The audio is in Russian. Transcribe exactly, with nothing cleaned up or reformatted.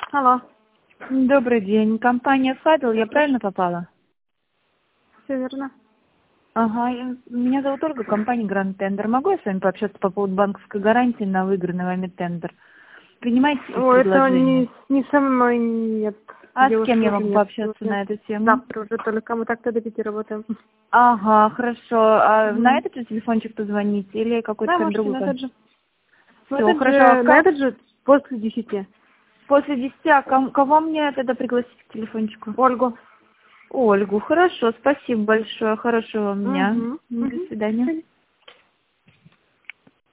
Алло. Добрый день. Компания «Фабел», я правильно попала? Все верно. Ага, я- меня зовут Ольга, компания «Гранд Тендер». Могу я с вами пообщаться по поводу банковской гарантии на выигранный вами тендер? Принимаете такие О, это предложения? не, не со мной, нет. А с Девушка кем я уже могу нет. пообщаться Нет. на эту тему? Завтра уже только мы так-то до пяти работаем. Ага, хорошо. А Мгм. на этот же телефончик позвоните или какой-то Да, там можете другой? на этот же. На Все, этот хорошо. же, А на как- этот же после десяти. После десяти, а ком- кого мне тогда пригласить к телефончику? Ольгу. Ольгу. Хорошо, спасибо большое. Хорошего вам дня. Мгм. До Мгм. свидания.